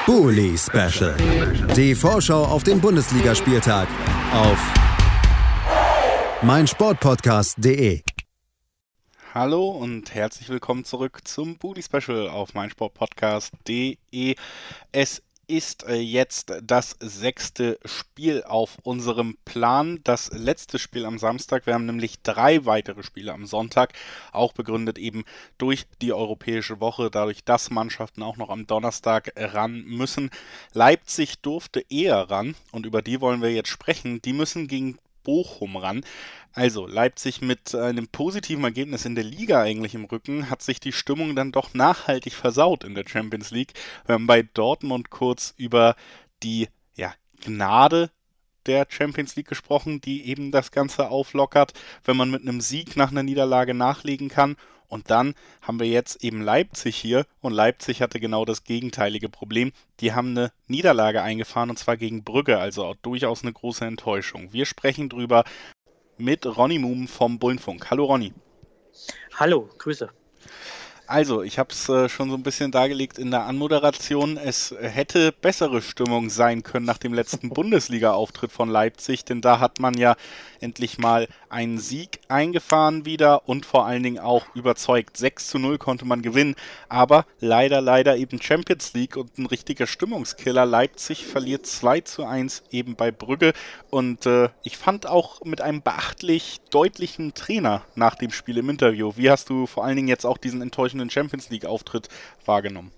Bully Special. Die Vorschau auf den Bundesligaspieltag auf meinsportpodcast.de. Hallo und herzlich willkommen zurück zum Bully Special auf meinsportpodcast.de. Es ist jetzt das 6. Spiel auf unserem Plan, das letzte Spiel am Samstag. Wir haben nämlich 3 weitere Spiele am Sonntag, auch begründet eben durch die europäische Woche, dadurch, dass Mannschaften auch noch am Donnerstag ran müssen. Leipzig durfte eher ran und über die wollen wir jetzt sprechen. Die müssen gegen Bochum ran. Also Leipzig mit einem positiven Ergebnis in der Liga eigentlich im Rücken, hat sich die Stimmung dann doch nachhaltig versaut in der Champions League. Wir haben bei Dortmund kurz über die Gnade der Champions League gesprochen, die eben das Ganze auflockert, wenn man mit einem Sieg nach einer Niederlage nachlegen kann. Und dann haben wir jetzt eben Leipzig hier und Leipzig hatte genau das gegenteilige Problem. Die haben eine Niederlage eingefahren und zwar gegen Brügge, also auch durchaus eine große Enttäuschung. Wir sprechen drüber mit Ronny Muhm vom Bullenfunk. Hallo Ronny. Hallo, Grüße. Also, ich habe es schon so ein bisschen dargelegt in der Anmoderation. Es hätte bessere Stimmung sein können nach dem letzten Bundesliga-Auftritt von Leipzig, denn da hat man ja endlich mal einen Sieg eingefahren wieder und vor allen Dingen auch überzeugt. 6:0 konnte man gewinnen, aber leider eben Champions League und ein richtiger Stimmungskiller. Leipzig verliert 2:1 eben bei Brügge und ich fand auch mit einem beachtlich deutlichen Trainer nach dem Spiel im Interview. Wie hast du vor allen Dingen jetzt auch diesen enttäuschenden Champions League-Auftritt wahrgenommen?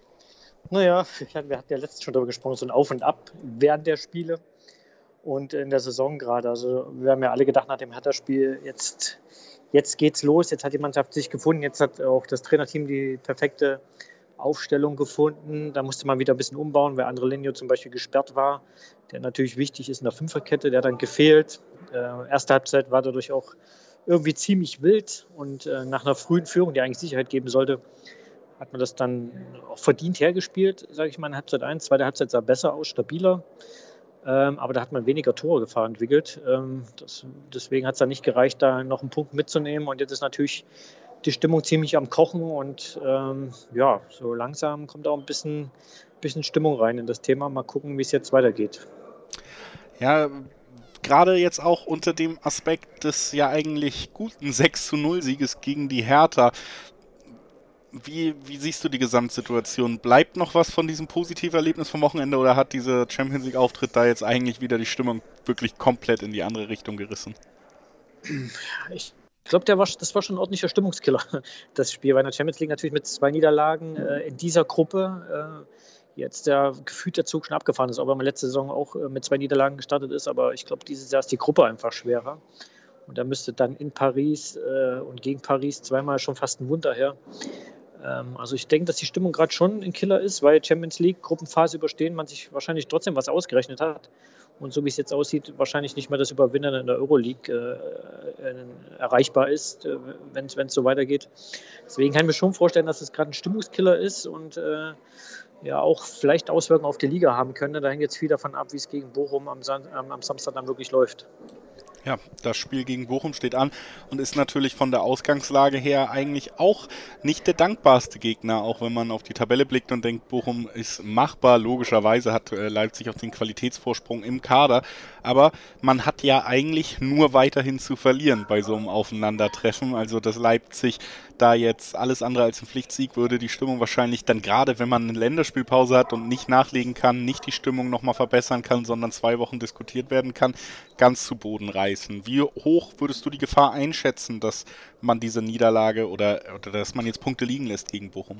Naja, wir hatten ja letztens schon darüber gesprochen, so ein Auf und Ab während der Spiele und in der Saison gerade. Also wir haben ja alle gedacht nach dem Hertha-Spiel, jetzt geht's los, jetzt hat die Mannschaft sich gefunden, jetzt hat auch das Trainerteam die perfekte Aufstellung gefunden. Da musste man wieder ein bisschen umbauen, weil Andrelinho zum Beispiel gesperrt war, der natürlich wichtig ist in der Fünferkette, der hat dann gefehlt. Erste Halbzeit war dadurch auch irgendwie ziemlich wild und nach einer frühen Führung, die eigentlich Sicherheit geben sollte, hat man das dann auch verdient hergespielt, sage ich mal, in Halbzeit 1. Zweite Halbzeit sah besser aus, stabiler, aber da hat man weniger Torgefahr entwickelt. Deswegen hat es dann nicht gereicht, da noch einen Punkt mitzunehmen und jetzt ist natürlich die Stimmung ziemlich am Kochen und so langsam kommt auch ein bisschen Stimmung rein in das Thema. Mal gucken, wie es jetzt weitergeht. Ja, gerade jetzt auch unter dem Aspekt des ja eigentlich guten 6:0 Sieges gegen die Hertha. Wie siehst du die Gesamtsituation? Bleibt noch was von diesem positiven Erlebnis vom Wochenende oder hat dieser Champions League-Auftritt da jetzt eigentlich wieder die Stimmung wirklich komplett in die andere Richtung gerissen? Ich glaube, das war schon ein ordentlicher Stimmungskiller, das Spiel. Weil in der Champions League natürlich mit 2 Niederlagen in dieser Gruppe jetzt gefühlt der Zug schon abgefahren ist, auch wenn man letzte Saison auch mit 2 Niederlagen gestartet ist. Aber ich glaube, dieses Jahr ist die Gruppe einfach schwerer. Und da müsste dann in Paris und gegen Paris zweimal schon fast ein Wunder her. Also ich denke, dass die Stimmung gerade schon ein Killer ist, weil Champions League Gruppenphase überstehen, man sich wahrscheinlich trotzdem was ausgerechnet hat. Und so wie es jetzt aussieht, wahrscheinlich nicht mehr das Überwintern in der Euroleague erreichbar ist, wenn es so weitergeht. Deswegen kann ich mir schon vorstellen, dass es gerade ein Stimmungskiller ist und auch vielleicht Auswirkungen auf die Liga haben könnte. Da hängt jetzt viel davon ab, wie es gegen Bochum am Samstag dann wirklich läuft. Ja, das Spiel gegen Bochum steht an und ist natürlich von der Ausgangslage her eigentlich auch nicht der dankbarste Gegner, auch wenn man auf die Tabelle blickt und denkt, Bochum ist machbar. Logischerweise hat Leipzig auch den Qualitätsvorsprung im Kader, aber man hat ja eigentlich nur weiterhin zu verlieren bei so einem Aufeinandertreffen. Also dass Leipzig da jetzt alles andere als ein Pflichtsieg würde die Stimmung wahrscheinlich dann gerade, wenn man eine Länderspielpause hat und nicht nachlegen kann, nicht die Stimmung nochmal verbessern kann, sondern 2 Wochen diskutiert werden kann, ganz zu Boden reißen. Wie hoch würdest du die Gefahr einschätzen, dass man diese Niederlage oder dass man jetzt Punkte liegen lässt gegen Bochum?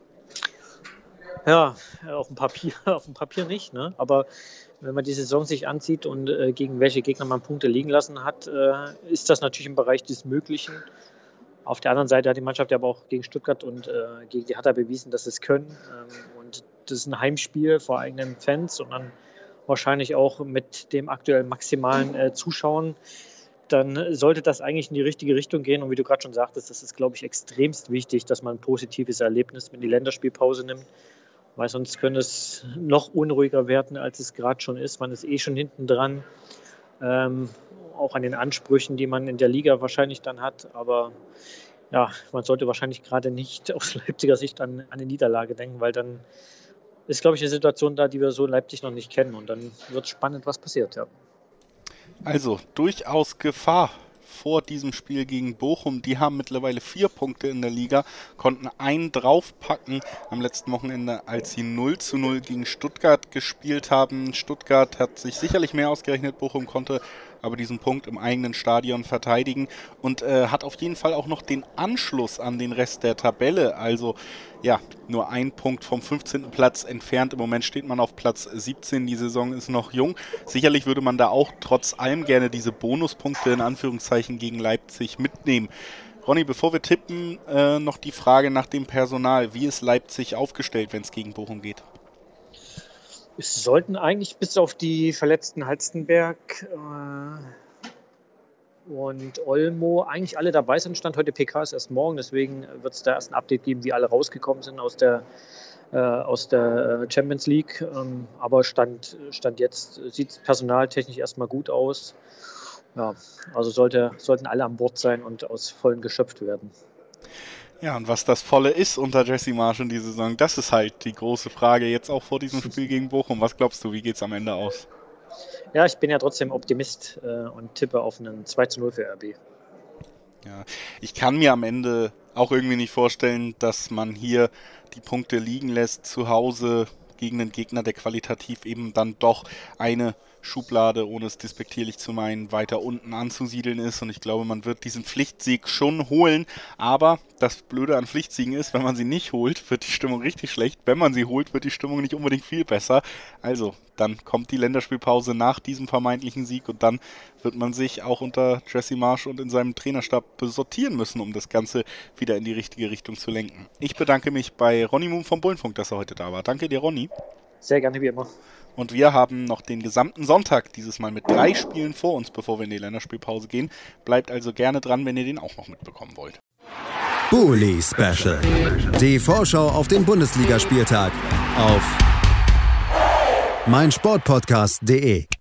Ja, auf dem Papier nicht, ne? Aber wenn man die Saison sich ansieht und gegen welche Gegner man Punkte liegen lassen hat, ist das natürlich im Bereich des Möglichen. Auf der anderen Seite hat die Mannschaft ja aber auch gegen Stuttgart und gegen die Hertha bewiesen, dass sie es können. Und das ist ein Heimspiel vor eigenen Fans und dann wahrscheinlich auch mit dem aktuell maximalen Zuschauen. Dann sollte das eigentlich in die richtige Richtung gehen. Und wie du gerade schon sagtest, das ist, glaube ich, extremst wichtig, dass man ein positives Erlebnis mit in die Länderspielpause nimmt. Weil sonst könnte es noch unruhiger werden, als es gerade schon ist. Man ist schon hinten dran. Auch an den Ansprüchen, die man in der Liga wahrscheinlich dann hat. Aber ja, man sollte wahrscheinlich gerade nicht aus Leipziger Sicht an eine Niederlage denken, weil dann ist, glaube ich, eine Situation da, die wir so in Leipzig noch nicht kennen. Und dann wird es spannend, was passiert. Ja. Also durchaus Gefahr vor diesem Spiel gegen Bochum. Die haben mittlerweile 4 Punkte in der Liga, konnten einen draufpacken am letzten Wochenende, als sie 0:0 gegen Stuttgart gespielt haben. Stuttgart hat sich sicherlich mehr ausgerechnet, Bochum konnte aber diesen Punkt im eigenen Stadion verteidigen und hat auf jeden Fall auch noch den Anschluss an den Rest der Tabelle. Also ja, nur ein Punkt vom 15. Platz entfernt. Im Moment steht man auf Platz 17. Die Saison ist noch jung. Sicherlich würde man da auch trotz allem gerne diese Bonuspunkte in Anführungszeichen gegen Leipzig mitnehmen. Ronny, bevor wir tippen, noch die Frage nach dem Personal. Wie ist Leipzig aufgestellt, wenn es gegen Bochum geht? Es sollten eigentlich bis auf die verletzten Halstenberg und Olmo eigentlich alle dabei sind. Stand heute PK ist erst morgen, deswegen wird es da erst ein Update geben, wie alle rausgekommen sind aus der Champions League. Aber Stand jetzt sieht es personaltechnisch erstmal gut aus. Ja, also sollten alle an Bord sein und aus Vollen geschöpft werden. Ja, und was das Volle ist unter Jesse Marsch in dieser Saison, das ist halt die große Frage jetzt auch vor diesem Spiel gegen Bochum. Was glaubst du, wie geht es am Ende aus? Ja, ich bin ja trotzdem Optimist und tippe auf einen 2:0 für RB. Ja, ich kann mir am Ende auch irgendwie nicht vorstellen, dass man hier die Punkte liegen lässt zu Hause gegen einen Gegner, der qualitativ eben dann doch eine Schublade, ohne es despektierlich zu meinen, weiter unten anzusiedeln ist. Und ich glaube, man wird diesen Pflichtsieg schon holen. Aber das Blöde an Pflichtsiegen ist, wenn man sie nicht holt, wird die Stimmung richtig schlecht. Wenn man sie holt, wird die Stimmung nicht unbedingt viel besser. Also, dann kommt die Länderspielpause nach diesem vermeintlichen Sieg und dann wird man sich auch unter Jesse Marsch und in seinem Trainerstab sortieren müssen, um das Ganze wieder in die richtige Richtung zu lenken. Ich bedanke mich bei Ronny Moon vom Bullenfunk, dass er heute da war. Danke dir, Ronny. Sehr gerne, wie immer. Und wir haben noch den gesamten Sonntag dieses Mal mit 3 Spielen vor uns, bevor wir in die Länderspielpause gehen. Bleibt also gerne dran, wenn ihr den auch noch mitbekommen wollt. Bully Special. Die Vorschau auf den Bundesligaspieltag auf meinsportpodcast.de.